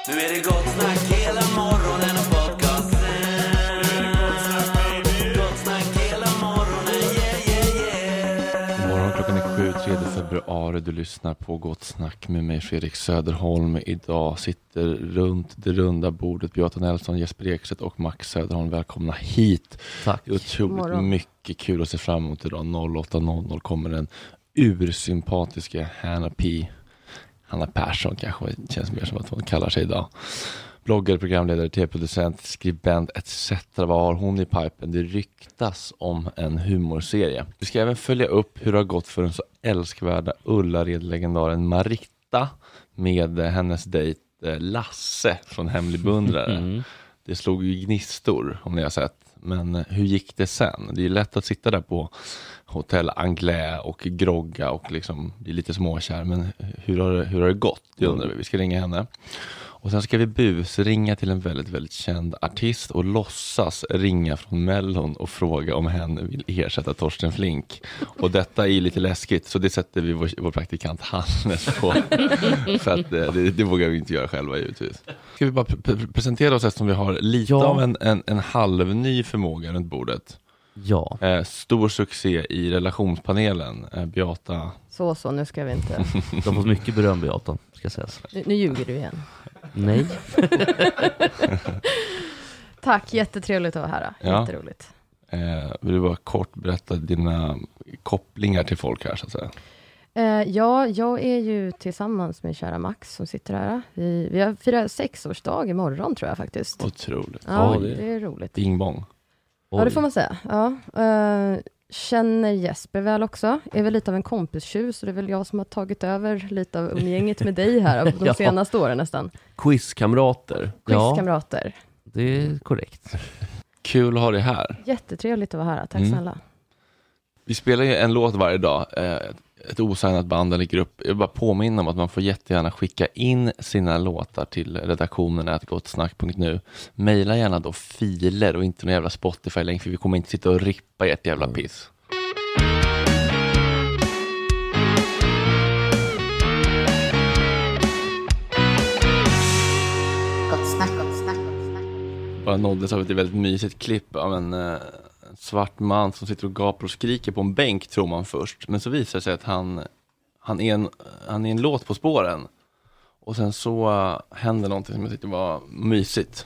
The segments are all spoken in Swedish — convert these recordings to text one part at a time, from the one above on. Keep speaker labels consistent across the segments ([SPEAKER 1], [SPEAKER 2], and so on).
[SPEAKER 1] Nu är det gott snack hela morgonen och podcasten. Gott snack hela morgonen, yeah.
[SPEAKER 2] Morgon, klockan är 7, 3 februari. Du lyssnar på Gott snack med mig, Fredrik Söderholm. Idag sitter runt det runda bordet Beata Nelson, Jesper Ekstedt och Max Söderholm. Välkomna hit.
[SPEAKER 3] Tack.
[SPEAKER 2] Det är otroligt mycket kul att se fram emot idag. 08.00 kommer den ursympatiska Hanna Persson, kanske känns mer som att hon kallar sig idag. Bloggare, programledare, tv-producent, skribent etc. Vad har hon i pipen? Det ryktas om en humorserie. Vi ska även följa upp hur det har gått för den så älskvärda Ullared-legendaren Maritta med hennes dejt Lasse från Hemlig beundrare. Det slog ju gnistor, om ni har sett. Men hur gick det sen? Det är lätt att sitta där på Hotell Anglais och grogga och liksom bli lite småkär. Men hur har det gått? Det undrar vi. Vi ska ringa henne. Och sen ska vi busringa till en väldigt, väldigt känd artist och låtsas ringa från Mellon och fråga om henne vill ersätta Torsten Flink. Och detta är lite läskigt, så det sätter vi vår praktikant Hannes på. För att det vågar vi inte göra själva givetvis. Ska vi bara presentera oss eftersom vi har lite av en halvny förmåga runt bordet.
[SPEAKER 3] Ja.
[SPEAKER 2] Stor succé i relationspanelen, Beata.
[SPEAKER 4] Så, nu ska vi inte.
[SPEAKER 3] De har fått mycket beröm, Beata, ska sägas.
[SPEAKER 4] Nu ljuger du igen.
[SPEAKER 3] Nej.
[SPEAKER 4] Tack, jättetrevligt att vara här.
[SPEAKER 2] Ja.
[SPEAKER 4] Jätteroligt.
[SPEAKER 2] Vill du bara kort berätta dina kopplingar till folk här så att säga?
[SPEAKER 4] Ja, jag är ju tillsammans med kära Max som sitter här. Vi har firat 6-årsdag imorgon tror jag faktiskt.
[SPEAKER 2] Otroligt.
[SPEAKER 4] Ja, det är roligt.
[SPEAKER 2] Bing bong.
[SPEAKER 4] Ja, det får man säga. Ja. Känner Jesper väl också. Är väl lite av en kompistjuv, så det är väl jag som har tagit över lite av umgänget med dig här de senaste åren nästan.
[SPEAKER 5] Quizkamrater.
[SPEAKER 4] Quizkamrater.
[SPEAKER 3] Ja, det är korrekt.
[SPEAKER 2] Kul att ha dig här.
[SPEAKER 4] Jättetrevligt att vara här. Tack snälla.
[SPEAKER 2] Vi spelar ju en låt varje dag. Ett osignat band eller grupp. Jag vill bara påminna om att man får jättegärna skicka in sina låtar till redaktionen @gottsnack.nu. Maila gärna då filer och inte någon jävla Spotify-länk, för vi kommer inte sitta och rippa ert jävla piss. Bara nåddes av ett väldigt mysigt klipp av en svart man som sitter och gapar och skriker på en bänk, tror man först. Men så visar det sig att han är en låt på spåren. Och sen så händer någonting som jag tyckte var mysigt.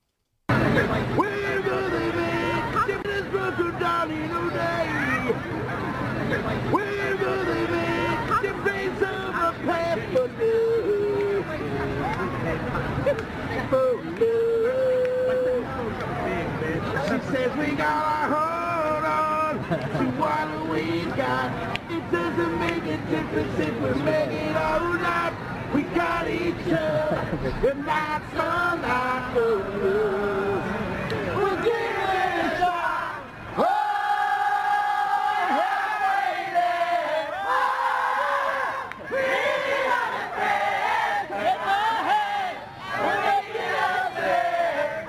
[SPEAKER 6] Says we gotta hold on to what we got. It doesn't make a difference if we make it or not. We got each other, and that's all I know. We'll give it a shot. Oh, lady. Oh, really on the bed. Get my head. We'll make it up there.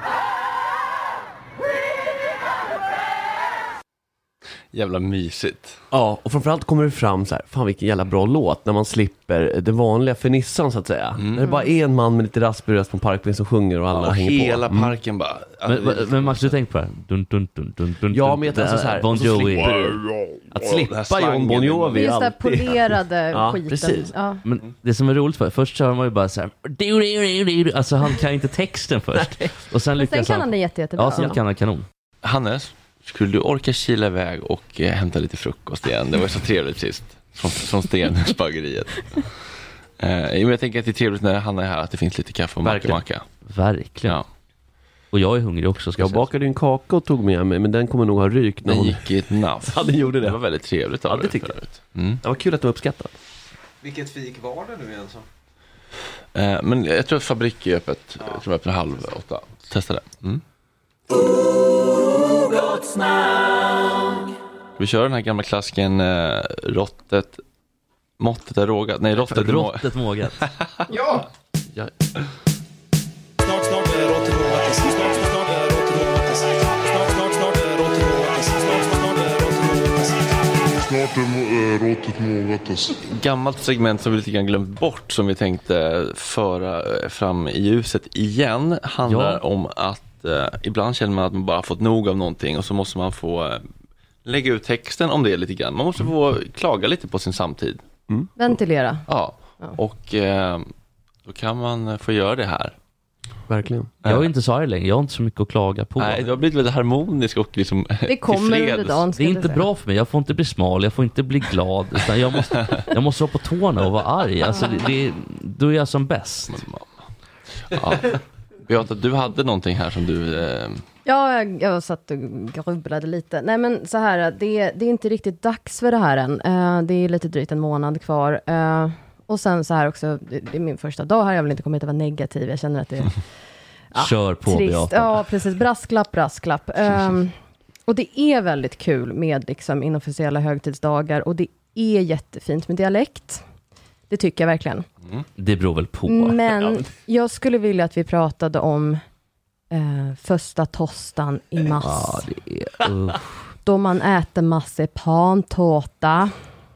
[SPEAKER 2] Jävla mysigt.
[SPEAKER 5] Ja, och framförallt kommer det fram så här, fan vilken jävla bra låt när man slipper det vanliga förnissan så att säga. När det bara är en man med lite raspig röst på en parkbänk som sjunger och alla hänger på.
[SPEAKER 2] Hela parken bara.
[SPEAKER 3] Men Max, du tänker på det här? Dun, dun, dun, dun, dun,
[SPEAKER 5] Ja, men jag tänker så här,
[SPEAKER 3] Bon Jovi.
[SPEAKER 5] att slippa John Bon Jovi.
[SPEAKER 4] Just det polerade
[SPEAKER 5] Ja,
[SPEAKER 4] skiten.
[SPEAKER 5] precis.
[SPEAKER 4] Ja.
[SPEAKER 3] Men det som är roligt för, först kör man ju bara så här. Alltså han kan inte texten först. Och sen
[SPEAKER 4] Men
[SPEAKER 3] lyckas
[SPEAKER 4] sen kan han det jättebra.
[SPEAKER 3] Ja, sen kan han kanon.
[SPEAKER 2] Hannes, skulle du orka kila iväg och hämta lite frukost igen? Det var så trevligt sist. Från Stenhusbageriet. Men jag tänker att det är trevligt när Hanna är här att det finns lite kaffe och macka.
[SPEAKER 3] Verkligen.
[SPEAKER 2] Ja.
[SPEAKER 3] Och jag är hungrig också.
[SPEAKER 5] Jag bakade en kaka och tog med mig, men den kommer nog ha rykt när
[SPEAKER 2] Den
[SPEAKER 5] hon...
[SPEAKER 2] gick i ett nafs.
[SPEAKER 5] Ja, den gjorde det.
[SPEAKER 2] Det var väldigt trevligt av
[SPEAKER 5] Ja, det tyckte jag. Det var kul att du uppskattade.
[SPEAKER 7] Vilket fik var det nu igen så?
[SPEAKER 2] Men jag tror att fabrik är öppet. Jag tror att öppet 7:30. Testa det. Vi kör den här gamla klassiken måttet är rågat. Nej,
[SPEAKER 3] Råttet mågat.
[SPEAKER 7] Ja!
[SPEAKER 5] Ja.
[SPEAKER 8] Snart är råttet mågat. Snart är råttet mågat. Snart är råttet mågat. Snart är råttet mågat.
[SPEAKER 9] råttigt mågat alltså.
[SPEAKER 2] Gammalt segment som vi lite grann glömt bort som vi tänkte föra fram i ljuset igen handlar om att ibland känner man att man bara fått nog av någonting och så måste man få lägga ut texten om det lite grann. Man måste få klaga lite på sin samtid.
[SPEAKER 4] Ventilera.
[SPEAKER 2] Ja. Och då kan man få göra det här.
[SPEAKER 5] Verkligen.
[SPEAKER 3] Jag är inte så arg längre, jag har inte så mycket att klaga på.
[SPEAKER 2] Nej, du har blivit väldigt harmonisk och liksom
[SPEAKER 4] Det kommer under dagen.
[SPEAKER 3] Det är inte bra för mig, jag får inte bli smal, jag får inte bli glad, utan jag måste vara på tårna och vara arg. Alltså då är jag som bäst.
[SPEAKER 2] Ja. Beata, du hade någonting här som du...
[SPEAKER 4] Ja, jag satt och grubblade lite. Nej, men så här, det är inte riktigt dags för det här än. Det är lite drygt en månad kvar. Och sen så här också, det är min första dag här. Jag vill inte komma hit och vara negativ. Jag känner att det är...
[SPEAKER 3] Kör på, Beata.
[SPEAKER 4] Ja, precis. Brasklapp. Och det är väldigt kul med liksom inofficiella högtidsdagar. Och det är jättefint med dialekt. Det tycker jag verkligen.
[SPEAKER 3] Det beror väl på.
[SPEAKER 4] Men jag skulle vilja att vi pratade om första tostan i mars.
[SPEAKER 3] Ja, det är...
[SPEAKER 4] Då man äter marsipantårta.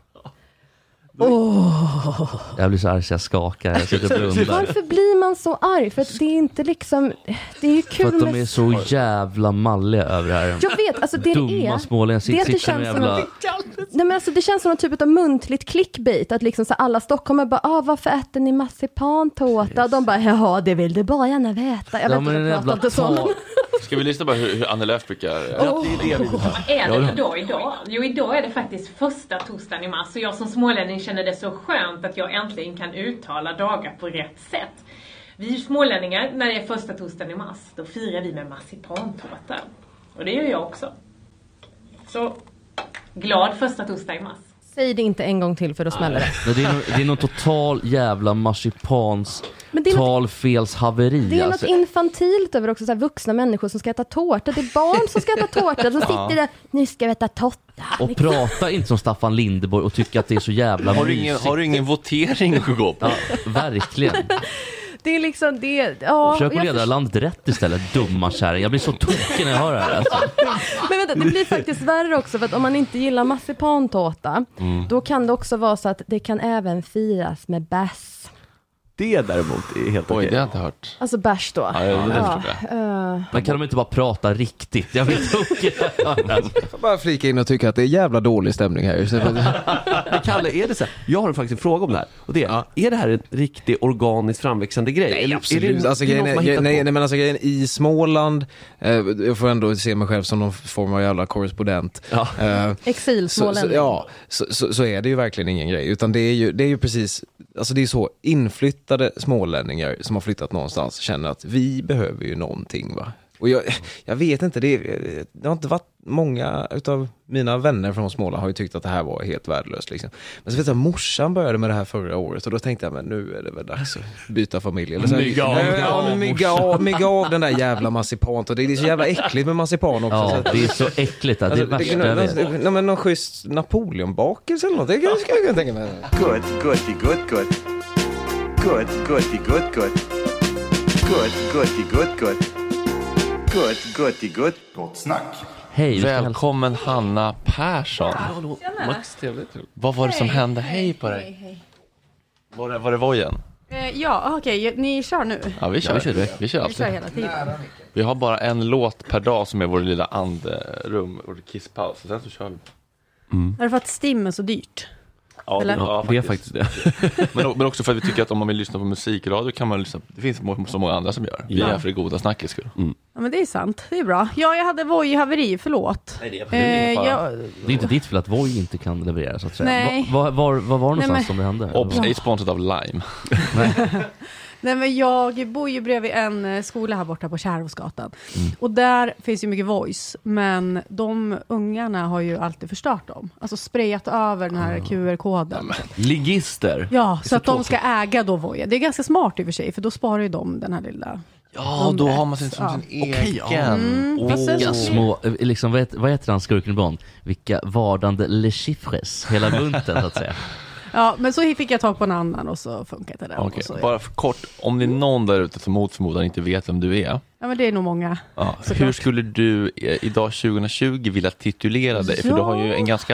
[SPEAKER 3] Jag blir så arg så jag skakar. Jag sitter och blundar.
[SPEAKER 4] Varför blir man så arg? För att det är inte liksom... Det är ju kul
[SPEAKER 3] för att de är så jävla malliga över det här.
[SPEAKER 4] Jag vet, alltså det
[SPEAKER 3] dumma
[SPEAKER 4] är...
[SPEAKER 3] smålänningar sitter med jävla...
[SPEAKER 4] Nej, men alltså det känns som någon typ av muntligt clickbait. Att liksom så alla stockholmare bara, varför äter ni marsipantårta? Yes. De bara, ja det vill du bara gärna veta. Jag vet inte vad jag pratar inte så.
[SPEAKER 2] Ska vi lyssna på hur Anne Lööf brukar...
[SPEAKER 10] Är det idag? Jo, idag är det faktiskt första torsdagen i mars. Och jag som smålänning känner det så skönt att jag äntligen kan uttala dagar på rätt sätt. Vi smålänningar, när det är första torsdagen i mars, då firar vi med marsipantårta. Och det gör jag också. Så glad första torsdag i mars.
[SPEAKER 4] Säg det inte en gång till för då smäller det.
[SPEAKER 3] Det är någon total jävla marsipans talfels haveri.
[SPEAKER 4] Det är något infantilt över också så här vuxna människor som ska äta tårta. Det är barn som ska äta tårta. De sitter där, nu ska vi äta tårta.
[SPEAKER 3] Och prata inte som Staffan Lindeborg och tycka att det är så jävla mysigt.
[SPEAKER 2] Har du ingen votering att gå på?
[SPEAKER 3] Ja, verkligen.
[SPEAKER 4] Det är liksom det. Ja,
[SPEAKER 3] försök att leda landet rätt istället, dumma kärring. Jag blir så tokig när jag hör det här. Alltså.
[SPEAKER 4] Men vänta, det blir faktiskt värre också. För att om man inte gillar marsipantårta, då kan det också vara så att det kan även firas med bärs.
[SPEAKER 5] Det däremot är helt okej.
[SPEAKER 2] Oj, det har jag inte hört.
[SPEAKER 4] Alltså bärs då.
[SPEAKER 3] Men kan de inte bara prata riktigt? Jag vet inte.
[SPEAKER 11] Jag får bara flika in och tycka att det är jävla dålig stämning här.
[SPEAKER 5] Kalle, är det så här? Jag har faktiskt en fråga om det här. Och det är det här en riktig organiskt framväxande grej?
[SPEAKER 11] Nej, absolut. Alltså, nej, men alltså grejen i Småland, jag får ändå se mig själv som någon form av jävla korrespondent.
[SPEAKER 5] Ja.
[SPEAKER 4] Exilsmålänning.
[SPEAKER 11] Så är det ju verkligen ingen grej. Utan det är ju precis, alltså det är så inflyttade smålänningar som har flyttat någonstans känner att vi behöver ju någonting, va? Och jag vet inte, det har inte varit många utav mina vänner från Småland har ju tyckt att det här var helt värdelöst liksom. Men så vet jag, morsan började med det här förra året och då tänkte jag, men nu är det väl dags att byta familj. Eller så mygga av den där jävla marsipan. Och det är så jävla äckligt med marsipan också.
[SPEAKER 3] Ja, det är så äckligt att det är värsta jag vet.
[SPEAKER 11] Men någon schysst Napoleonbakelse eller något, det ska jag tänka mig.
[SPEAKER 9] Gott snack.
[SPEAKER 3] Hej,
[SPEAKER 2] välkommen Hanna Persson.
[SPEAKER 11] Max, trevligt.
[SPEAKER 2] Vad var det som hände? Hej på dig.
[SPEAKER 12] Hej.
[SPEAKER 2] Var det vojen?
[SPEAKER 12] Ja, okej. Ni kör nu.
[SPEAKER 2] Ja, vi kör alltid.
[SPEAKER 12] Vi kör hela tiden.
[SPEAKER 2] Vi har bara en låt per dag som är vår lilla andrum och kisspaus. Sen så kör vi.
[SPEAKER 12] Är det för att Stim är så dyrt?
[SPEAKER 2] Ja,
[SPEAKER 5] det är faktiskt det.
[SPEAKER 2] men också för att vi tycker att om man vill lyssna på musikradio kan man lyssna. Det finns så många andra som gör. Vi är för det goda snackets skull.
[SPEAKER 12] Ja, men det är sant. Det är bra. Ja, jag hade Voi-haveri, förlåt.
[SPEAKER 2] Nej,
[SPEAKER 3] det är inte ditt fel att Voi inte kan leverera, så att säga.
[SPEAKER 12] Nej.
[SPEAKER 3] Var någonstans som det hände?
[SPEAKER 2] Är sponsrat av Lime.
[SPEAKER 12] Nej, men jag bor ju bredvid en skola här borta på Kärrhovsgatan. Och där finns ju mycket Voice. Men de ungarna har ju alltid förstört dem. Alltså sprayat över den här QR-koden.
[SPEAKER 5] Ligister.
[SPEAKER 12] Ja, så att de ska äga då Voi. Det är ganska smart i och för sig. För då sparar ju de den här lilla...
[SPEAKER 2] Ja, då har man sin egen.
[SPEAKER 3] Vilka små, liksom, vad heter han skurken i Bond? Vilka vardande le chiffres. Hela bunten, så att säga.
[SPEAKER 12] Ja, men så fick jag tag på en annan och så funkade det.
[SPEAKER 2] Okej, bara för kort, om det är någon där ute som mot förmodan inte vet vem du är.
[SPEAKER 12] Ja, men det är nog många.
[SPEAKER 2] Ja. Hur skulle du idag 2020 vilja titulera dig? För du har ju en ganska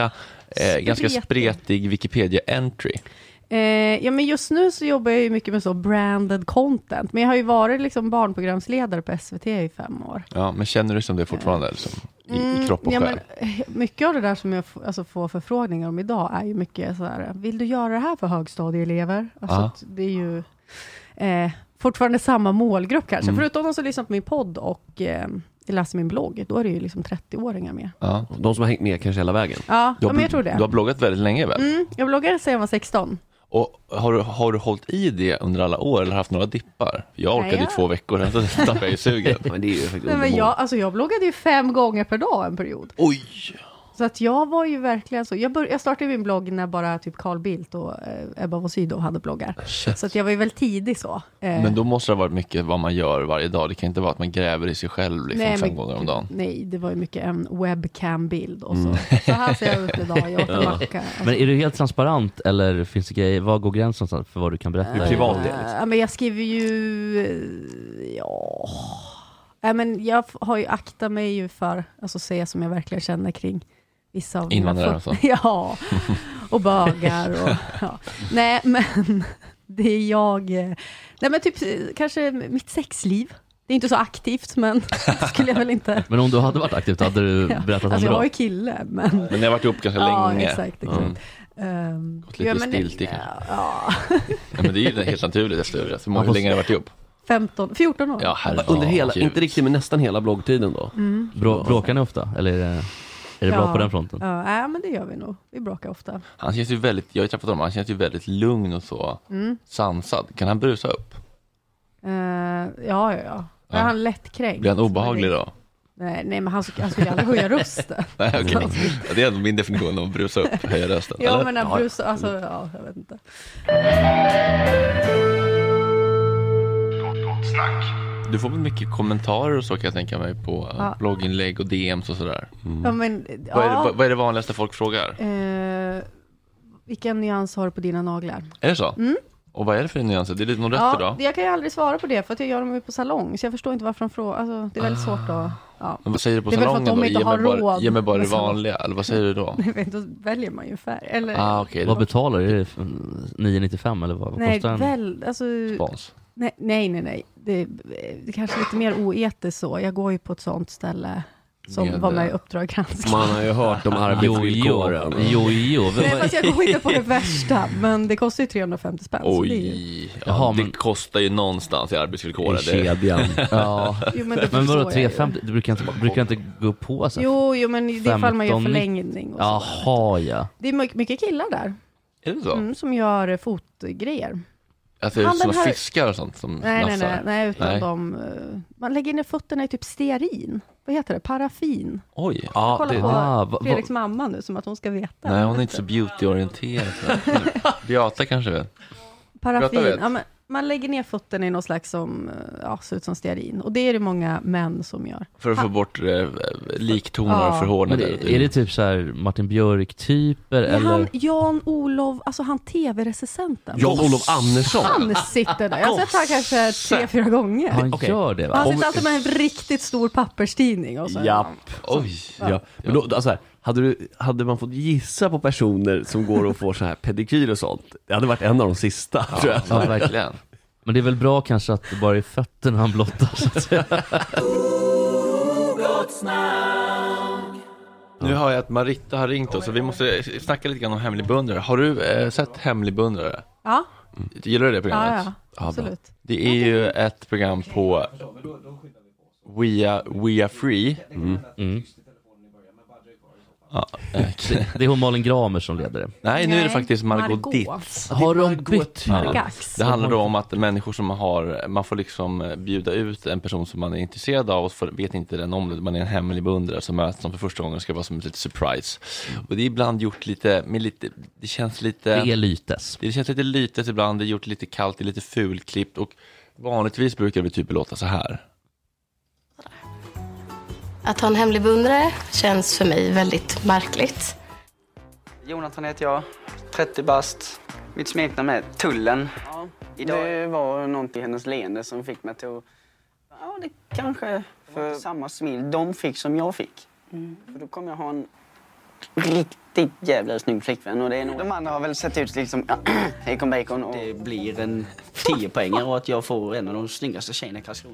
[SPEAKER 2] ganska spretig Wikipedia-entry.
[SPEAKER 12] Ja, men just nu så jobbar jag ju mycket med så branded content. Men jag har ju varit liksom barnprogramsledare på SVT i 5 år.
[SPEAKER 2] Ja, men känner du som det fortfarande liksom, i kropp och
[SPEAKER 12] ja,
[SPEAKER 2] själ?
[SPEAKER 12] men, mycket av det där som jag får förfrågningar om idag är ju mycket så här: vill du göra det här för högstadieelever? Alltså, det är ju fortfarande samma målgrupp kanske. Förutom de som lyssnar på min podd och läser min blogg, då är det ju liksom 30-åringar med.
[SPEAKER 5] Ja. De som har hängt med kanske hela vägen.
[SPEAKER 12] Ja, men jag tror det.
[SPEAKER 2] Du har bloggat väldigt länge väl?
[SPEAKER 12] Jag bloggade sedan jag var 16.
[SPEAKER 2] Och har du hållit i det under alla år eller haft några dippar? Jag orkade ju 2 veckor, så tappade jag i sugen.
[SPEAKER 5] Men det är ju faktiskt
[SPEAKER 12] Nej, men jag bloggade ju 5 gånger per dag en period.
[SPEAKER 2] Oj!
[SPEAKER 12] Så att jag var ju verkligen så. Jag startade min blogg när bara typ Carl Bildt och Ebba von Sydow hade bloggar. Så att jag var ju väl tidig så.
[SPEAKER 2] Men då måste det ha varit mycket vad man gör varje dag. Det kan inte vara att man gräver i sig själv liksom 5 gånger om dagen.
[SPEAKER 12] Nej, det var ju mycket en webcam-bild och så. Så här ser jag ut idag. Jag åt en macka. Alltså.
[SPEAKER 3] Men är du helt transparent eller finns det grejer? Vad går gränsen för vad du kan berätta?
[SPEAKER 5] Privat
[SPEAKER 12] Ja, men jag skriver ju... Ja, men jag har ju aktat mig ju för att säga som jag verkligen känner kring vissa av
[SPEAKER 2] invandrare och så.
[SPEAKER 12] Ja, och bögar och Nej, men det är jag... Nej, men typ kanske mitt sexliv. Det är inte så aktivt, men skulle jag väl inte...
[SPEAKER 3] Men om du hade varit aktivt hade du berättat om det
[SPEAKER 12] jag
[SPEAKER 3] då?
[SPEAKER 12] var ju kille, men...
[SPEAKER 2] Men ni har varit ihop ganska länge.
[SPEAKER 12] Ja, exakt.
[SPEAKER 2] Gått lite stilt i kanske. Ja, men det är ju helt naturligt efter det. Hur många länge har ni varit ihop?
[SPEAKER 12] 14 år.
[SPEAKER 2] Ja,
[SPEAKER 5] under hela, inte riktigt, men nästan hela bloggtiden då.
[SPEAKER 3] Bråkar ni ofta? Eller är det bra på den fronten?
[SPEAKER 12] Ja, men det gör vi nog. Vi bråkar ofta.
[SPEAKER 2] Han känns ju väldigt, jag har träffat honom, han känns ju väldigt lugn och så sansad. Kan han brusa upp?
[SPEAKER 12] Ja. Är han lättkränkt?
[SPEAKER 2] Blir han obehaglig då?
[SPEAKER 12] Nej, men han skulle aldrig höja rösten.
[SPEAKER 2] Nej, okay. Det är ändå min definition av att brusa upp, höja rösten.
[SPEAKER 12] Ja,
[SPEAKER 2] eller?
[SPEAKER 12] men han brusa, alltså, jag vet inte.
[SPEAKER 9] Snack.
[SPEAKER 2] Du får väl mycket kommentarer och så kan jag tänka mig på blogginlägg och DMs och sådär.
[SPEAKER 12] Ja, men,
[SPEAKER 2] Vad är det vanligaste folk frågar?
[SPEAKER 12] Vilken nyans har du på dina naglar?
[SPEAKER 2] Är det så? Och vad är det för nyanser? Det är lite någon rötter då?
[SPEAKER 12] Jag kan ju aldrig svara på det för att jag gör dem ju på salong. Så jag förstår inte varför de frågar. Alltså, det är väldigt svårt att... Ja.
[SPEAKER 2] Men vad säger du på
[SPEAKER 12] det är
[SPEAKER 2] salongen då?
[SPEAKER 12] Ge
[SPEAKER 2] mig bara det vanliga. Eller vad säger du då?
[SPEAKER 12] Jag vet inte, då väljer man ju färg. Eller...
[SPEAKER 2] Okay,
[SPEAKER 3] vad betalar du? Är det 9,95 eller vad kostar den?
[SPEAKER 12] Alltså...
[SPEAKER 2] Spons.
[SPEAKER 12] Nej. Det är kanske lite mer oetiskt så. Jag går ju på ett sånt ställe som var med i Uppdrag granskning.
[SPEAKER 5] Man har ju hört om arbetsvillkoren.
[SPEAKER 3] Jo.
[SPEAKER 12] Nej, fast jag går inte på det värsta. Men det kostar ju 350 spänn.
[SPEAKER 2] Oj,
[SPEAKER 12] så det, är ju...
[SPEAKER 2] det kostar ju någonstans i arbetsvillkoren.
[SPEAKER 5] I kedjan.
[SPEAKER 3] Ja.
[SPEAKER 12] Jo, men
[SPEAKER 3] vadå 350? Du brukar inte gå på så.
[SPEAKER 12] Jo, men i det fall man gör förlängning. Och
[SPEAKER 3] jaha, ja.
[SPEAKER 12] Det är mycket killar där.
[SPEAKER 2] Är det så?
[SPEAKER 12] Som gör fotgrejer.
[SPEAKER 2] Alltså sådana fiskar och sånt som
[SPEAKER 12] nej, utan man lägger ner fötterna i typ stearin. Vad heter det? Paraffin.
[SPEAKER 2] Oj.
[SPEAKER 12] Kolla på Fredriks mamma nu som att hon ska veta.
[SPEAKER 2] Nej, hon är inte så beauty-orienterad. Beata kanske vet.
[SPEAKER 12] Paraffin. Ja, men man lägger ner fötterna i något slags som ser ut som stearin. Och det är det många män som gör.
[SPEAKER 2] För att få bort liktoner och förhårdnader.
[SPEAKER 3] Är det typ så här Martin Björk-typer?
[SPEAKER 12] Eller? Han Jan-Olof, alltså han tv-recensenten.
[SPEAKER 5] Jan-Olof Andersson.
[SPEAKER 12] Han sitter där. Jag har sett han kanske 3-4 gånger.
[SPEAKER 3] Han gör det, va?
[SPEAKER 12] Han sitter alltid med en riktigt stor papperstidning. Och så.
[SPEAKER 5] Japp.
[SPEAKER 2] Oj.
[SPEAKER 5] Ja. Men då, alltså här, hade man fått gissa på personer som går och får så här pedikyr och sånt, det hade varit en av de sista, tror jag.
[SPEAKER 2] Ja, verkligen.
[SPEAKER 3] Men det är väl bra kanske att det bara är fötterna han blottar, så att säga.
[SPEAKER 2] Nu har jag att Marita har ringt oss, så vi måste snacka lite grann om Hemlig beundrare. Har du sett Hemlig beundrare?
[SPEAKER 12] Ja.
[SPEAKER 2] Gillar du det programmet?
[SPEAKER 12] Ja, absolut.
[SPEAKER 2] Det är ju ett program på We Are Free. Ja,
[SPEAKER 3] det är hon Malin Gramer som leder det.
[SPEAKER 2] Nej, nu är det faktiskt Margot Dietz.
[SPEAKER 3] Har de bytt?
[SPEAKER 2] Det handlar då om att människor som man får liksom bjuda ut en person som man är intresserad av och vet inte den om det. Man är en hemlig beundrare som möts som för första gången ska vara som ett litet surprise. Och det är ibland gjort lite, det känns lite...
[SPEAKER 3] Det är lytes.
[SPEAKER 2] Det känns lite lytes ibland, det är gjort lite kallt, det är lite fulklippt och vanligtvis brukar det typ låta så här.
[SPEAKER 13] Att ha en hemlig beundrare känns för mig väldigt märkligt.
[SPEAKER 14] Jonathan heter jag, 30 bast. Mitt smeknamn är Tullen. Ja, det var något i hennes leende som fick mig till att... Ja, det kanske för samma smil de fick som jag fick. För då kommer jag ha en riktigt jävla snygg flickvän. Och det är nog... De andra har väl sett ut liksom Econ Bacon och det blir en 10-poängare och att jag får en av de snyggaste tjejerna i Karlskrona.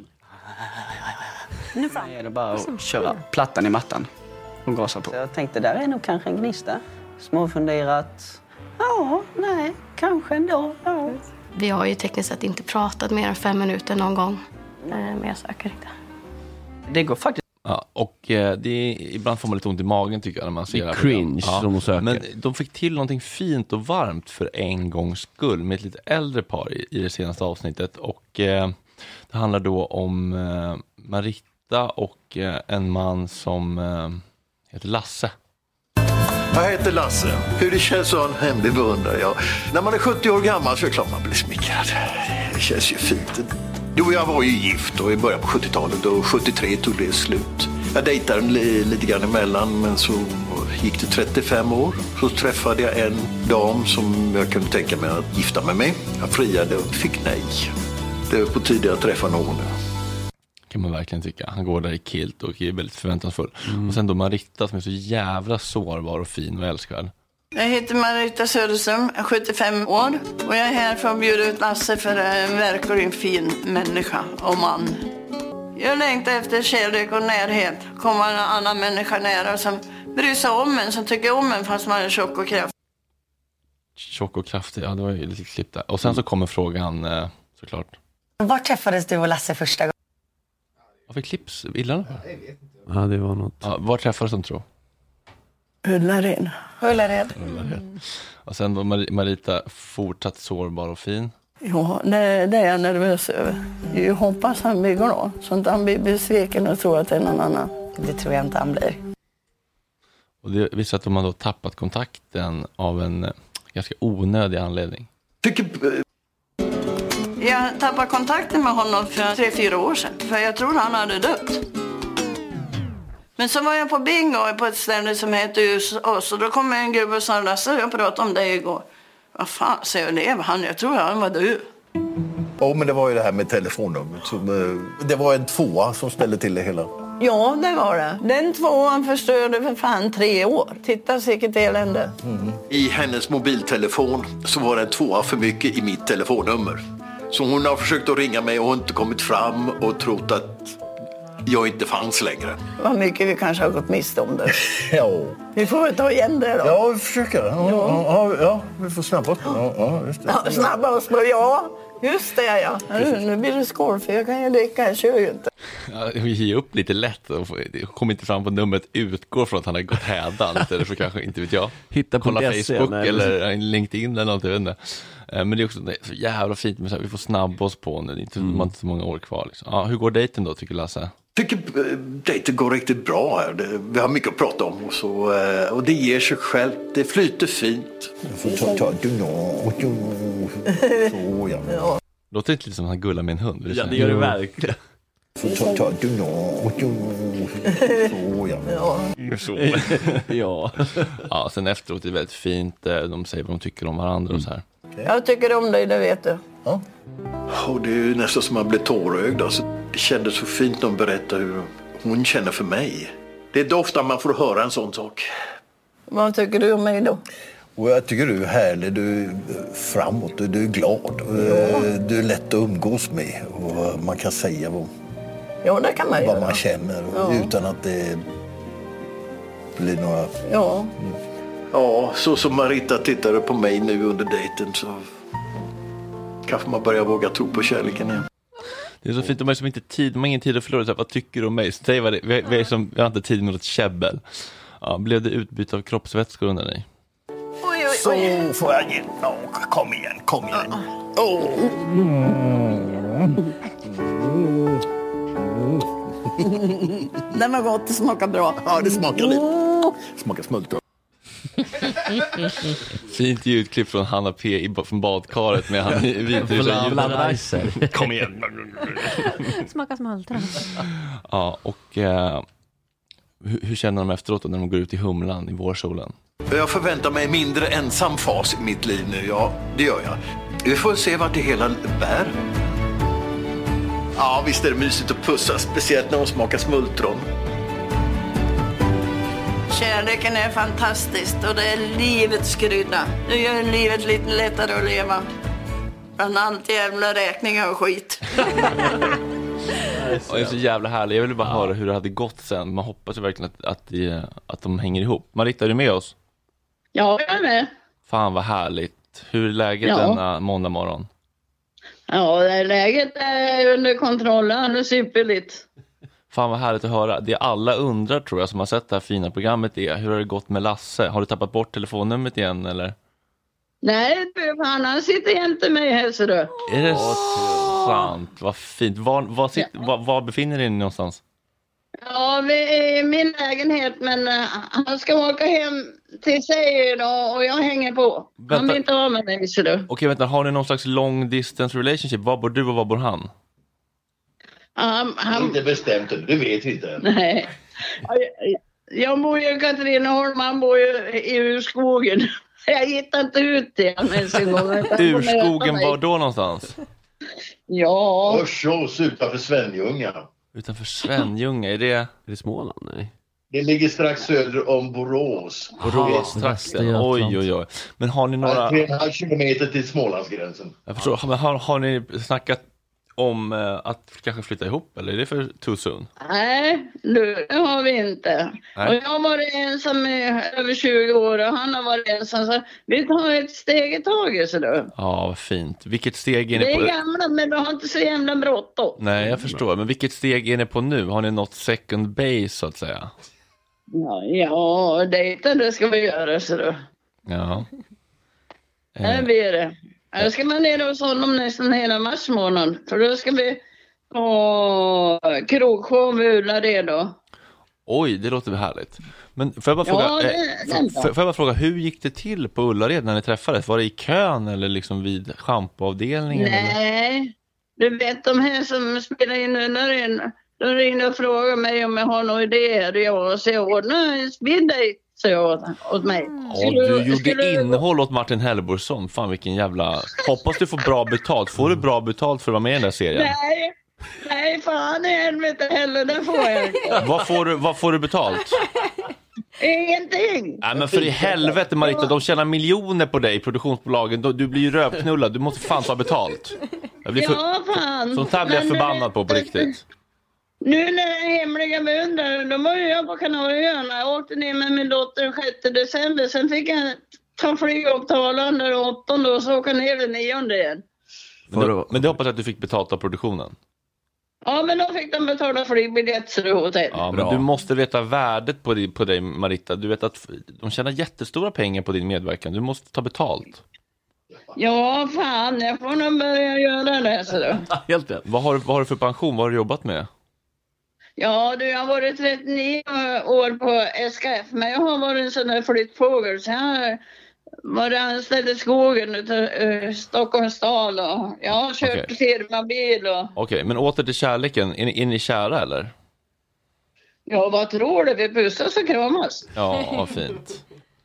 [SPEAKER 14] Nu är det bara att köra plattan i mattan och gasa på. Så jag tänkte, där är nog kanske en gnista. Småfunderat. Ja, nej, kanske ändå. Ja.
[SPEAKER 13] Vi har ju tekniskt sett inte pratat mer än 5 minuter någon gång. Men jag söker inte.
[SPEAKER 14] Det går faktiskt.
[SPEAKER 2] Ja, och det är, ibland får man lite ont i magen tycker jag när man ser det.
[SPEAKER 5] Det är cringe som de söker.
[SPEAKER 2] Men de fick till någonting fint och varmt för en gångs skull med ett lite äldre par i det senaste avsnittet. Och det handlar då om Marita och en man som heter Lasse.
[SPEAKER 15] Jag heter Lasse. Hur det känns att ha en hemlig beundrare. Ja. När man är 70 år gammal så är det klart man blir smickrad. Det känns ju fint. Du och jag var ju gift och i början på 70-talet och 73 tog det slut. Jag dejtade lite grann emellan men så gick det 35 år. Så träffade jag en dam som jag kunde tänka mig att gifta mig med. Jag friade och fick nej. Det är på tiden att träffa någon.
[SPEAKER 2] Kan man verkligen tycka. Han går där i kilt och är väldigt förväntansfull. Och sen då Marita som är så jävla sårbar och fin och älskvärd.
[SPEAKER 16] Jag heter Marita Söderström, jag är 75 år och jag är här för att bjuda ut Lasse för en verkligen fin människa och man. Jag längtar efter kärlek och närhet. Komma en annan människa nära som bryr sig om en, som tycker om en fast man är tjock och kraftig.
[SPEAKER 2] Tjock och kraftig, ja det var ju lite klipp där. Och sen så kommer frågan såklart.
[SPEAKER 17] Var träffades du och Lasse första gången?
[SPEAKER 2] Varför klipps illa?
[SPEAKER 5] Ja, det var något.
[SPEAKER 2] Ja, var träffades de tror?
[SPEAKER 16] Ullared.
[SPEAKER 17] Ullared.
[SPEAKER 2] Och sen då Marita fortsatt sårbar och fin.
[SPEAKER 16] Ja, det är jag nervös över. Jag hoppas han blir glad, så att han blir besviken och tror att det är någon annan.
[SPEAKER 17] Det tror jag inte han blir.
[SPEAKER 2] Och det visar att de har då tappat kontakten av en ganska onödig anledning.
[SPEAKER 16] Jag tappade kontakten med honom för 3-4 år sedan, för jag tror han hade dött. Men så var jag på bingo på ett ställe som heter USA, så då kom en gubbe och sa, Lasse, jag pratade om dig igår. Vad fan, så jag lever han? Jag tror han var död.
[SPEAKER 15] Ja, men det var ju det här med telefonnumret. Det var en 2 som ställde till det hela.
[SPEAKER 16] Ja, det var det. Den 2 förstörde för fan 3 år. Titta säkert elände.
[SPEAKER 15] I hennes mobiltelefon så var det en 2 för mycket i mitt telefonnummer. Så hon har försökt att ringa mig och inte kommit fram och trott att jag inte fanns längre.
[SPEAKER 16] Vad mycket vi kanske har gått miste om det.
[SPEAKER 15] Ja.
[SPEAKER 16] Vi får väl ta igen det då.
[SPEAKER 15] Ja, vi försöker. Ja, vi får snabba oss. Ja, just det.
[SPEAKER 16] Ja, snabba oss. Ja, just det ja. Nu blir det skål för jag kan ju dricka, jag kör ju inte.
[SPEAKER 2] Ja, vi ger upp lite lätt och kommer inte fram på numret, utgår från att han har gått hädan eller för kanske inte vet jag.
[SPEAKER 5] Hitta på
[SPEAKER 2] kolla Facebook eller LinkedIn eller något, jag vet inte. Men det är också så jävla fint med så här, vi får snabba oss på nu, det är inte, man har inte så många år kvar liksom. Ja, hur går dejten då tycker Lasse?
[SPEAKER 15] Tycker dejten går riktigt bra här. Vi har mycket att prata om och det ger sig själv. Det flyter fint.
[SPEAKER 2] Låter inte lite som att han gullar med en hund?
[SPEAKER 5] Ja, det gör det verkligen.
[SPEAKER 2] Ja, sen efteråt är det väldigt fint. De säger vad de tycker om varandra och så här.
[SPEAKER 16] Jag tycker om dig, det vet du.
[SPEAKER 15] Ja. Och det är ju nästan som man blir tårögd. Alltså, det kändes så fint när de berättade hur hon känner för mig. Det är inte ofta man får höra en sån sak.
[SPEAKER 16] Vad tycker du om mig då?
[SPEAKER 15] Och jag tycker du är härlig, du är framåt, du är glad. Du är lätt att umgås med och man kan säga
[SPEAKER 16] det kan man
[SPEAKER 15] vad man känner utan att det blir några...
[SPEAKER 16] Ja.
[SPEAKER 15] Ja, så som Marita tittade på mig nu under dejten så kanske man börjar våga tro på kärleken igen.
[SPEAKER 2] Det är så fint, de har ingen tid att förlora. Vad tycker du om mig? Säg vad det, vi har inte tid med något käbbel. Ja, blev det utbyte av kroppsvätskor under dig?
[SPEAKER 15] Så får jag igen. Kom igen.
[SPEAKER 16] Den var gott, det smakar bra.
[SPEAKER 15] Ja, det smakar lite. Smakar smultron.
[SPEAKER 2] Fint ljudklipp från Hanna P från badkaret med han i
[SPEAKER 3] Vitryssland.
[SPEAKER 2] Kom igen.
[SPEAKER 4] Smakar smultron.
[SPEAKER 2] Ja, och hur känner de efteråt när de går ut i humlan i vårsolen?
[SPEAKER 15] Jag förväntar mig mindre ensam fas i mitt liv nu. Ja, det gör jag. Vi får se vart det hela bär. Ja, visst är det mysigt att pussa, speciellt när de smakar smultron.
[SPEAKER 16] Kärleken är fantastisk och det är livets krydda. Det gör livet lite lättare att leva. Bland allt jävla räkningar och skit.
[SPEAKER 2] Det är så jävla härligt. Jag ville bara höra hur det hade gått sen. Man hoppas ju verkligen att de hänger ihop. Marita, är du med oss?
[SPEAKER 18] Ja, jag är med.
[SPEAKER 2] Fan vad härligt. Hur är läget denna måndag morgon?
[SPEAKER 18] Ja, läget är under kontroll. Alldeles ypperligt.
[SPEAKER 2] Fan vad härligt att höra. Det alla undrar tror jag som har sett det här fina programmet är hur har det gått med Lasse? Har du tappat bort telefonnumret igen eller?
[SPEAKER 18] Nej, fan, han sitter jämte mig här så du.
[SPEAKER 2] Är det sant? Vad fint. Var befinner ni någonstans?
[SPEAKER 18] Ja, vi är i min lägenhet men han ska åka hem till sig idag och jag hänger på. Han vill inte vara med mig så du.
[SPEAKER 2] Okej, vänta. Har ni någon slags long distance relationship? Var bor du och var bor han?
[SPEAKER 15] Han inte bestämt, du vet inte.
[SPEAKER 18] Nej. Jag bor ju i Katrineholm, han bor ju i urskogen. Jag hittar inte ut det ens en gång.
[SPEAKER 2] Urskogen var då någonstans?
[SPEAKER 18] Ja.
[SPEAKER 15] Usch, utanför Svenljunga.
[SPEAKER 2] Utanför Svenljunga, är det
[SPEAKER 5] Småland? Nej.
[SPEAKER 15] Det ligger strax söder om Borås.
[SPEAKER 2] Borås, strax där. Oj. Men har ni några...
[SPEAKER 15] 3,5 kilometer till Smålandsgränsen.
[SPEAKER 2] Jag förstår, men har ni snackat om att kanske flytta ihop, eller är det för too soon?
[SPEAKER 18] Nej, det har vi inte.
[SPEAKER 2] Nej.
[SPEAKER 18] Och jag har varit ensam i över 20 år och han har varit ensam. Så vi tar ett steg i taget. Så då.
[SPEAKER 2] Ja, vad fint. Vilket steg är
[SPEAKER 18] Vi
[SPEAKER 2] ni på?
[SPEAKER 18] är gamla men vi har inte så jävla bråttom.
[SPEAKER 2] Nej, jag förstår. Men vilket steg är ni på nu? Har ni nått second base så att säga?
[SPEAKER 18] Ja, det ska vi göra så då.
[SPEAKER 2] Ja.
[SPEAKER 18] Det blir det. Jag ska man ner hos honom nästan hela mars månad. För då ska vi på krogshow med Ullared då.
[SPEAKER 2] Oj, det låter väl härligt. Men får jag bara fråga, hur gick det till på Ullared när ni träffades? Var det i kön eller liksom vid shampooavdelningen?
[SPEAKER 18] Nej, du vet de här som spelar in Ullared. De ringde och frågade mig om jag har några idéer. Jag så jag ordnade en speeddate så jag åt mig.
[SPEAKER 2] Du gjorde innehåll åt Martin Helleborgsson. Fan vilken jävla... Hoppas du får bra betalt. Får du bra betalt för att vara med i den där serien?
[SPEAKER 18] Nej, fan i helvete heller. Det får jag inte.
[SPEAKER 2] Vad får du betalt?
[SPEAKER 18] Ingenting.
[SPEAKER 2] Nej men för i helvete Marita, de tjänar miljoner på dig, produktionsbolagen. Du blir ju rövknullad, du måste fan ta betalt.
[SPEAKER 18] Fan.
[SPEAKER 2] Sånt här blir jag förbannad på riktigt.
[SPEAKER 18] Nu när det är hemliga beundrare, då var jag på Kanarieöarna. Jag åkte ner med min dotter 6 december. Sen fick jag ta flyg upp till Arlanda den 8 och så åka ner den 9 igen.
[SPEAKER 2] Men det hoppas jag att du fick betalt av produktionen.
[SPEAKER 18] Ja, men då fick de betala flygbiljetter och hotell.
[SPEAKER 2] Ja, men du måste veta värdet på dig Marita. Du vet att de tjänar jättestora pengar på din medverkan. Du måste ta betalt.
[SPEAKER 18] Ja, fan. Jag får nog börja göra det. Så då.
[SPEAKER 2] Helt rätt. Vad har du för pension? Vad har du jobbat med?
[SPEAKER 18] Ja, jag har varit 39 år på SKF. Men jag har varit en sån där flyttfågel. Så jag har varit anställd i skogen utav Stockholms stad. Och jag har kört firmabil.
[SPEAKER 2] Okej, men åter till kärleken. Är ni kära eller?
[SPEAKER 18] Ja, vad tror du? Vi pussas och kramas.
[SPEAKER 2] Ja, vad fint.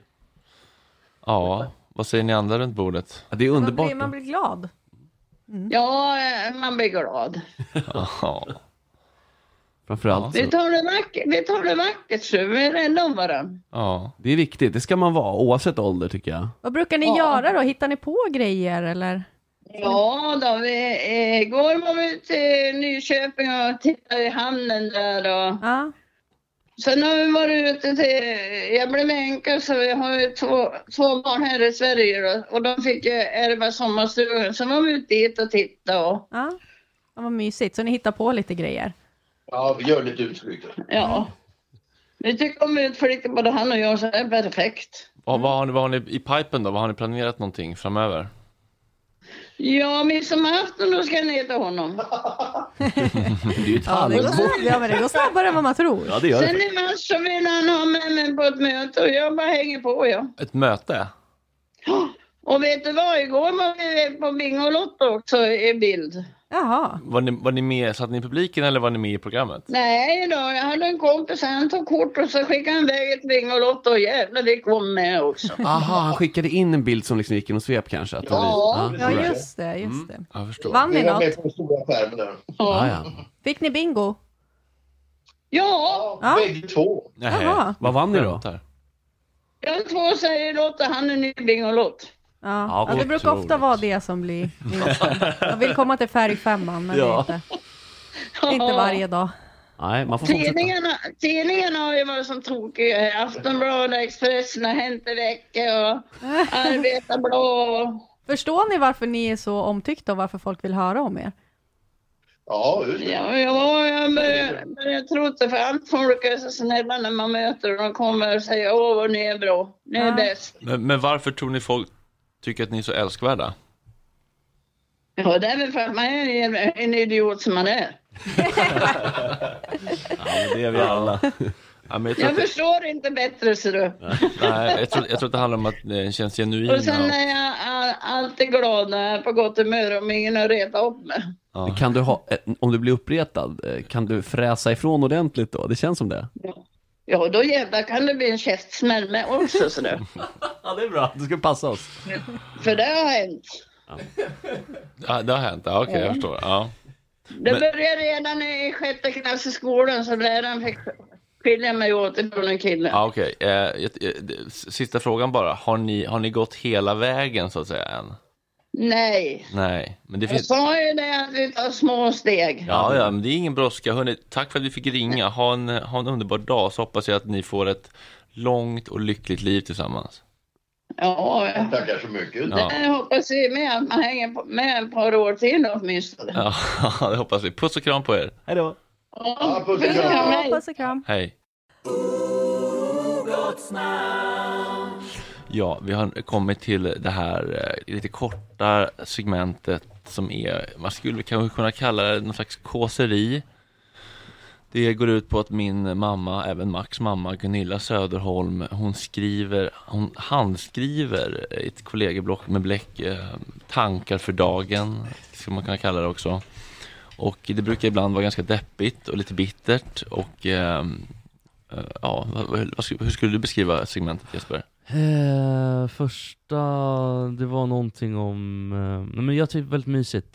[SPEAKER 2] Ja, vad säger ni andra runt bordet?
[SPEAKER 5] Ja, det är underbart.
[SPEAKER 12] Man blir glad.
[SPEAKER 18] Mm. Ja, man blir glad.
[SPEAKER 2] Ja.
[SPEAKER 5] Framförallt
[SPEAKER 18] vi tar det vackert så vi är rädda om varandra.
[SPEAKER 5] Ja, det är viktigt. Det ska man vara oavsett ålder tycker jag.
[SPEAKER 12] Vad brukar ni göra då? Hittar ni på grejer eller?
[SPEAKER 18] Ja, igår var vi till Nyköping och tittade i hamnen där och...
[SPEAKER 12] Ja.
[SPEAKER 18] Sen har vi varit ute till... Jag blev änka så vi har ju två barn här i Sverige då, och de fick ju ärva sommarstugan. Så var vi ute dit och tittade och...
[SPEAKER 12] Ja, det var mysigt. Så ni hittar på lite grejer?
[SPEAKER 15] Ja, vi gör lite utflykter.
[SPEAKER 18] Ja. Vi tycker om utflykter både han och jag så det är perfekt.
[SPEAKER 2] Vad har ni i pipen då? Vad har ni planerat någonting framöver?
[SPEAKER 18] Ja, midsommarafton då ska jag ner till honom.
[SPEAKER 5] Det är ju ett
[SPEAKER 12] men det går snabbare än vad man tror.
[SPEAKER 5] Ja, det gör
[SPEAKER 18] Sen i mars så vill han ha med mig på ett möte och jag bara hänger på, ja.
[SPEAKER 2] Ett möte?
[SPEAKER 18] Ja. Och vet du vad? Igår var vi på Bingolotto också i bild.
[SPEAKER 12] Jaha.
[SPEAKER 2] Var ni med, satt ni i publiken eller var ni med i programmet?
[SPEAKER 18] Nej då, jag hade en kompis, han tog kort och så skickade han iväg ett Bingolotto och jävlar det kom med också.
[SPEAKER 5] Aha, han skickade in en bild som liksom gick in och svep kanske. Att
[SPEAKER 18] ja,
[SPEAKER 12] just det.
[SPEAKER 2] Jag förstår.
[SPEAKER 12] Vann ni något?
[SPEAKER 15] Med på den stora skärmen där.
[SPEAKER 5] Ja.
[SPEAKER 12] Fick ni bingo?
[SPEAKER 18] Ja.
[SPEAKER 15] Bägge två.
[SPEAKER 5] Jaha. Vad vann ni då?
[SPEAKER 18] Jag två säger Lotta, han är Nybling och Lott.
[SPEAKER 12] Ja, det brukar ofta vara det som blir vinsten. Jag vill komma till färgfemman, men det är inte varje dag.
[SPEAKER 5] Nej, man får
[SPEAKER 18] tidningarna har ju varit som tokiga. Aftonbladet, Expressen har hänt i vecka och Arbetarblad.
[SPEAKER 12] Förstår ni varför ni är så omtyckta och varför folk vill höra om er?
[SPEAKER 15] Ja,
[SPEAKER 18] jag börjar tro det, för allt folk är så snälla när man möter och de kommer och säger vad ni är bra, ni är bäst.
[SPEAKER 2] Men varför tror ni folk tycker att ni är så älskvärda?
[SPEAKER 18] Ja, det är väl för att man är en idiot som man är.
[SPEAKER 2] Det är vi alla.
[SPEAKER 18] Jag förstår inte bättre, så du.
[SPEAKER 2] Nej, jag tror att det handlar om att det känns genuina.
[SPEAKER 18] Och sen är jag alltid glad när jag är på gott humör om ingen har retat upp mig.
[SPEAKER 5] Ja. Kan du om du blir uppretad, kan du fräsa ifrån ordentligt då? Det känns som det.
[SPEAKER 18] Ja, då jävlar kan det bli en käftsmäll med också, så du.
[SPEAKER 5] Ja, det är bra. Du ska passa oss.
[SPEAKER 18] För det har hänt.
[SPEAKER 2] Ja, det har hänt. Ja, okej, jag förstår. Ja.
[SPEAKER 18] Det började redan i 6:e klass i skolan, så läraren fick skilja mig åt från en kille.
[SPEAKER 2] Ja, okej. Sista frågan bara. Har ni gått hela vägen så att säga än?
[SPEAKER 18] Nej.
[SPEAKER 2] Men det
[SPEAKER 18] Jag
[SPEAKER 2] finns...
[SPEAKER 18] sa ju det att vi tar små steg.
[SPEAKER 2] Ja, men det är ingen brådska. Hörrni, tack för att vi fick ringa. Ha en underbar dag, så hoppas jag att ni får ett långt och lyckligt liv tillsammans.
[SPEAKER 18] Ja,
[SPEAKER 15] tackar så mycket.
[SPEAKER 2] Ja.
[SPEAKER 18] Jag hoppas ju med att man hänger med ett par år till åtminstone.
[SPEAKER 2] Ja, det hoppas vi. Puss och kram på er.
[SPEAKER 5] Hej då.
[SPEAKER 18] Ja, puss och kram.
[SPEAKER 2] Hej. Ja, vi har kommit till det här lite korta segmentet som är, man skulle kanske kunna kalla det någon slags kåseri. Det går ut på att min mamma, även Max mamma, Gunilla Söderholm, hon handskriver ett kollegieblock med bläck, tankar för dagen, ska man kunna kalla det också. Och det brukar ibland vara ganska deppigt och lite bittert. Och ja, hur skulle du beskriva segmentet, Jesper?
[SPEAKER 3] Första, det var någonting om men jag tycker väldigt mysigt.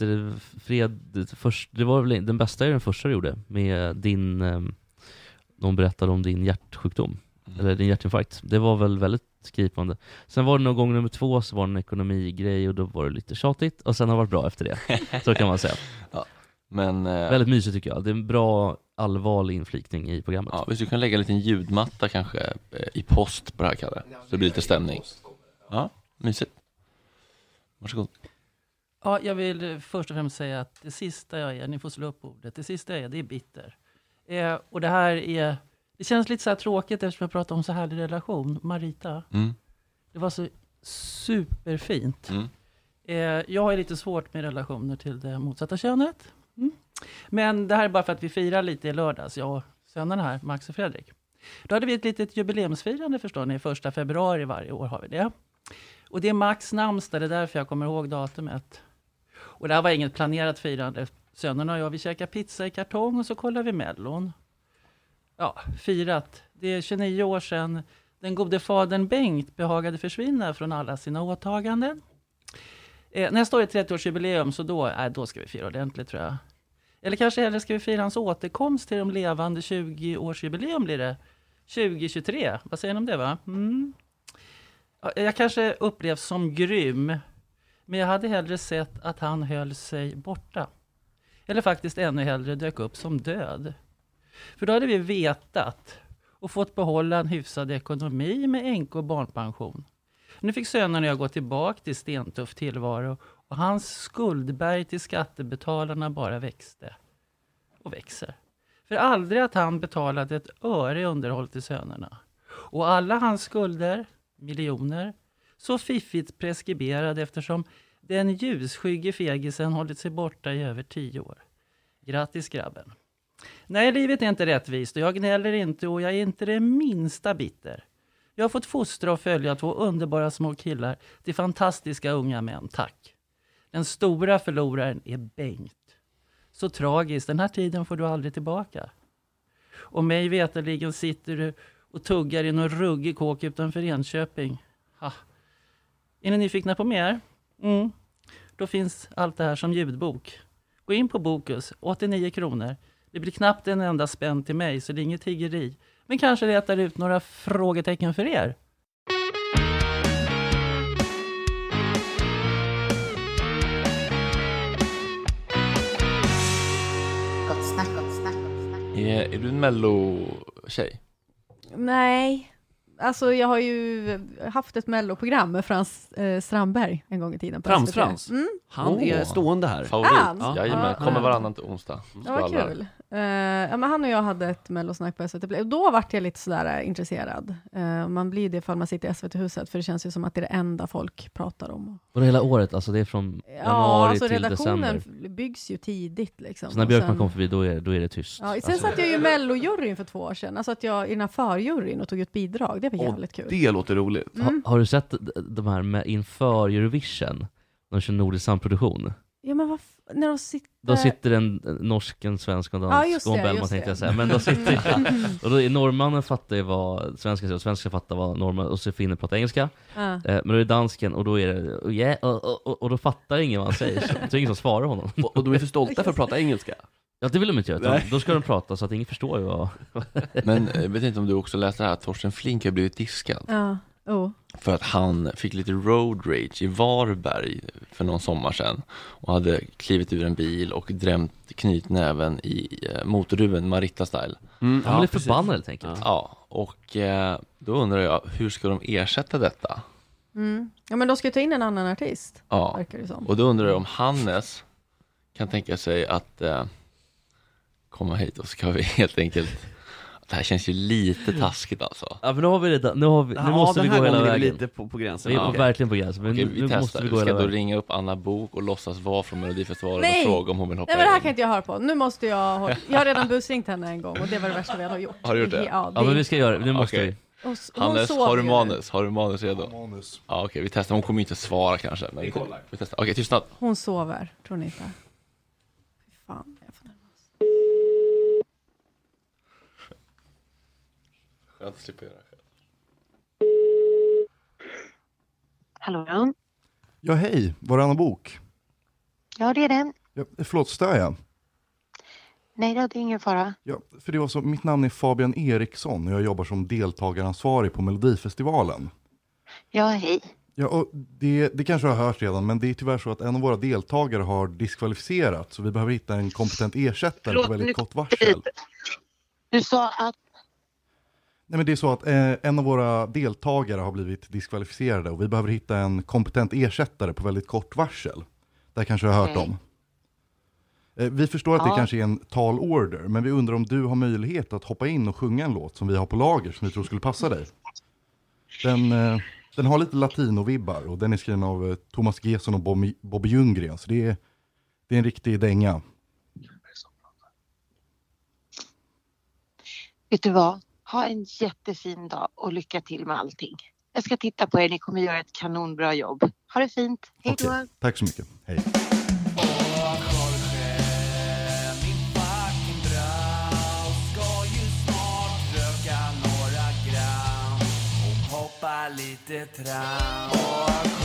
[SPEAKER 3] Det var väl den bästa, är den första du gjorde med din de berättade om din hjärtsjukdom eller din hjärtinfarkt. Det var väl väldigt skripande. Sen var det någon gång nummer 2, så var det en ekonomigrej och då var det lite tjatigt, och sen har det varit bra efter det. Så kan man säga.
[SPEAKER 2] Ja. Men,
[SPEAKER 3] väldigt mysigt tycker jag. Det är en bra allvarlig inflikning i programmet.
[SPEAKER 2] Ja, hvis du kan lägga en liten ljudmatta kanske i post på det här, Kalle. Så det blir lite stämning. Ja, mysigt. Varsågod.
[SPEAKER 19] Ja, jag vill först och främst säga att det sista jag är, ni får slå upp ordet, det sista jag är, det är bitter. Och det här är, det känns lite så här tråkigt eftersom jag pratar om så här relation. Marita, det var så superfint. Jag har lite svårt med relationer till det motsatta könet. Men det här är bara för att vi firar lite i lördags, jag och sönerna här, Max och Fredrik. Då hade vi ett litet jubileumsfirande, förstår ni, 1 februari varje år har vi det. Och det är Max namnsdag, det är därför jag kommer ihåg datumet. Och det här var inget planerat firande. Sönerna och jag, vi käkar pizza i kartong och så kollar vi Mellon. Ja, firat. Det är 29 år sedan den gode fadern Bengt behagade försvinna från alla sina åtaganden. Nästa år är 30-årsjubileum, så då ska vi fira ordentligt, tror jag. Eller kanske hellre ska vi fira hans återkomst till de levande 20-årsjubileum blir det 2023. Vad säger ni om det, va? Jag kanske upplevs som grym, men jag hade hellre sett att han höll sig borta. Eller faktiskt ännu hellre dök upp som död. För då hade vi vetat och fått behålla en hyfsad ekonomi med änke- och barnpension. Nu fick sönerna och jag gå tillbaka till stentuff tillvaro, och hans skuldberg till skattebetalarna bara växte och växer. För aldrig att han betalade ett öre i underhåll till sönerna. Och alla hans skulder, miljoner, så fiffigt preskriberade eftersom den ljusskygge fegisen hållit sig borta i över 10 år. Grattis, grabben. Nej, livet är inte rättvist och jag gnäller inte, och jag är inte det minsta bitter. Jag har fått fostra och följa 2 underbara små killar till fantastiska unga män, tack. Den stora förloraren är Bengt. Så tragiskt, den här tiden får du aldrig tillbaka. Och mig veterligen sitter du och tuggar i någon ruggig kåk utanför Enköping. Ha. Är ni nyfikna på mer? Då finns allt det här som ljudbok. Gå in på Bokus, 89 kronor. Det blir knappt en enda spänn till mig, så det är inget tiggeri. Men kanske letar ut några frågetecken för er.
[SPEAKER 2] Är du en mello-tjej?
[SPEAKER 12] Nej, alltså jag har ju haft ett melloprogram med Frans Strandberg en gång i tiden. På
[SPEAKER 5] Frans? Han är stående här.
[SPEAKER 2] Favorit.
[SPEAKER 12] Ja.
[SPEAKER 2] Jajamän, kommer varannan till onsdag.
[SPEAKER 12] Det var kul. Men han och jag hade ett mellosnack på SVT. Och då vart jag lite sådär intresserad. Man blir det ifall man sitter i SVT-huset. För det känns ju som att det är det enda folk pratar om.
[SPEAKER 3] Och det hela året, alltså det är från januari till december.
[SPEAKER 12] Redaktionen byggs ju tidigt liksom.
[SPEAKER 3] Så när Björkman kom förbi, då är det tyst.
[SPEAKER 12] Ja, sen satt jag ju i mellojuryn för 2 år sedan. Alltså att jag i den här förjuryn och tog ut bidrag. Det var jävligt kul.
[SPEAKER 5] Det låter roligt.
[SPEAKER 3] Har du sett de här med inför Eurovision? De kör nordisk samproduktion.
[SPEAKER 12] Ja, men när de sitter...
[SPEAKER 3] Då sitter en norsk, en svensk och en dansk och en Bellman tänkte jag säga. Men då sitter och då är norrmannen fattar ju vad svenska säger och svenska fattar vad norrman och så finner prata engelska. Men då är det dansken och då är det och då fattar ingen vad han säger. Så det är ingen som svarar honom.
[SPEAKER 5] Och de är för stolta för att prata engelska.
[SPEAKER 3] Ja, det vill de inte göra. Då ska de prata så att ingen förstår ju vad...
[SPEAKER 2] Men jag vet inte om du också läste det här att Torsten Flink har blivit diskad.
[SPEAKER 12] Ja.
[SPEAKER 2] För att han fick lite road rage i Varberg för någon sommar sedan och hade klivit ur en bil och drämt knytnäven i motorhuven Maritta-style.
[SPEAKER 3] Han blev förbannad helt enkelt.
[SPEAKER 2] Ja, och då undrar jag, hur ska de ersätta detta?
[SPEAKER 12] Ja, men de ska ta in en annan artist.
[SPEAKER 2] Ja,
[SPEAKER 12] verkar det som.
[SPEAKER 2] Och då undrar jag om Hannes kan tänka sig att komma hit och ska vi helt enkelt... Det här känns ju lite taskigt alltså.
[SPEAKER 3] Ja, för nu har vi det. Nu måste vi gå hela vägen.
[SPEAKER 5] Lite på gränsen.
[SPEAKER 3] Vi är verkligen på gränsen. Men nu måste vi gå hela vägen.
[SPEAKER 2] Ska då ringa upp Anna Bok och låtsas vara från Melodifestivalen och fråga om hon vill hoppa in?
[SPEAKER 12] Nej, men det här kan inte jag höra på. Nu måste jag har redan busringt henne en gång och det var det värsta vi har gjort.
[SPEAKER 2] Har du gjort det?
[SPEAKER 12] Ja,
[SPEAKER 3] men vi ska göra det. Nu måste vi.
[SPEAKER 2] Hannes, har du manus redo? Manus. Ja, okej, vi testar. Hon kommer inte svara kanske. Men vi testar. Okej, tystnad.
[SPEAKER 12] Hon sover, tror ni inte? Fy fan, jag får nervös.
[SPEAKER 2] Skönt att slippa göra själv.
[SPEAKER 20] Hallå?
[SPEAKER 9] Ja, hej. Var det Anna Bok?
[SPEAKER 20] Ja, det är det.
[SPEAKER 9] Ja, förlåt, stör jag?
[SPEAKER 20] Nej, det är ingen fara.
[SPEAKER 9] Ja, för det var så, mitt namn är Fabian Eriksson och jag jobbar som deltagaransvarig på Melodifestivalen.
[SPEAKER 20] Ja, hej.
[SPEAKER 9] Ja, och det kanske har hört redan, men det är tyvärr så att en av våra deltagare har diskvalificerats, så vi behöver hitta en kompetent ersättare på väldigt kort varsel.
[SPEAKER 20] Du sa att...
[SPEAKER 9] Nej, men det är så att en av våra deltagare har blivit diskvalificerade och vi behöver hitta en kompetent ersättare på väldigt kort varsel. Det kanske jag har hört om. Vi förstår att det kanske är en tall order, men vi undrar om du har möjlighet att hoppa in och sjunga en låt som vi har på lager som vi tror skulle passa dig. Den har lite latino-vibbar och den är skriven av Thomas Gesson och Bobby Ljunggren, så det är en riktig dänga.
[SPEAKER 20] Vet du vad? Ha en jättefin dag och lycka till med allting. Jag ska titta på er, ni kommer göra ett kanonbra jobb. Ha det fint, hej då!
[SPEAKER 9] Okay. Tack så mycket, hej.
[SPEAKER 1] Lite tram.